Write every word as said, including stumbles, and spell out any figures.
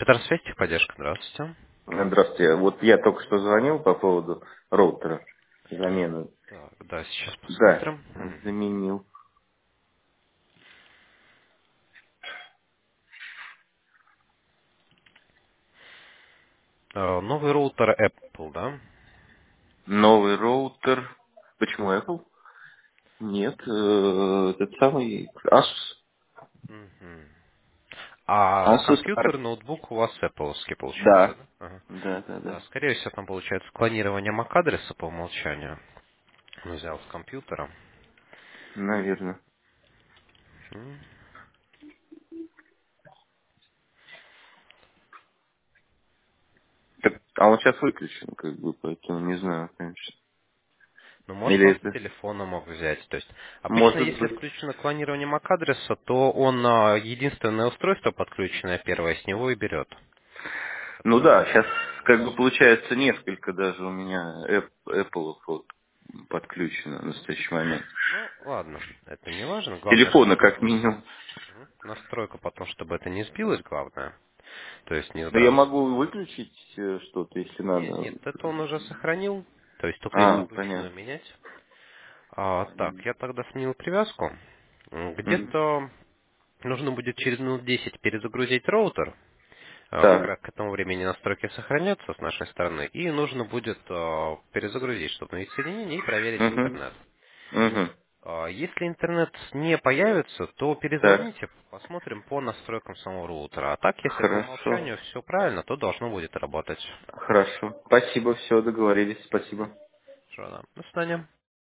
Петросвязь, техподдержка, здравствуйте. Здравствуйте. Вот я только что звонил по поводу роутера. Замены. Так, да, сейчас Да, посмотрим. Мгм. заменил. Э, Новый роутер Apple, да? Новый роутер. Почему Apple? Нет, э, этот самый Asus. Мгм. А Asus компьютер, Arc. ноутбук у вас Apple получается, Да. да? Ага. Да, да, Да, да. скорее всего, там получается клонирование MAC-адреса по умолчанию. Он взял с компьютера. Наверное. М. Так, а он сейчас выключен, как бы, поэтому не знаю, конечно. Ну, может, Или он с это телефона мог взять. То есть, обычно, может если быть. включено клонирование MAC-адреса, то он а, единственное устройство подключенное первое с него и берет, Ну которое да, будет сейчас как бы использоваться. получается несколько даже у меня App- Apple вот подключено в настоящий момент. Ну, ладно, это не важно. Главное, Телефона чтобы как минимум. Мгм. настройка потом, чтобы это не сбилось, главное. То есть не Но я сбрасывать. могу выключить э, что-то, если Нет, надо. нет, это он уже сохранил. То есть только А, если вручную понятно. менять. А, так, я тогда сменил привязку. М, Мгм. Где-то нужно будет через минут десять перезагрузить роутер. А, Как Так. раз к этому времени настройки сохранятся с нашей стороны. И нужно будет а, перезагрузить, чтобы установить соединение и проверить Угу. интернет. Угу. А, Если интернет не появится, то Так. перезвоните, посмотрим по настройкам самого роутера. А так, если по Хорошо. умолчанию все правильно, то должно будет работать. Хорошо. Спасибо, все, договорились. Спасибо. Что, да. До свидания.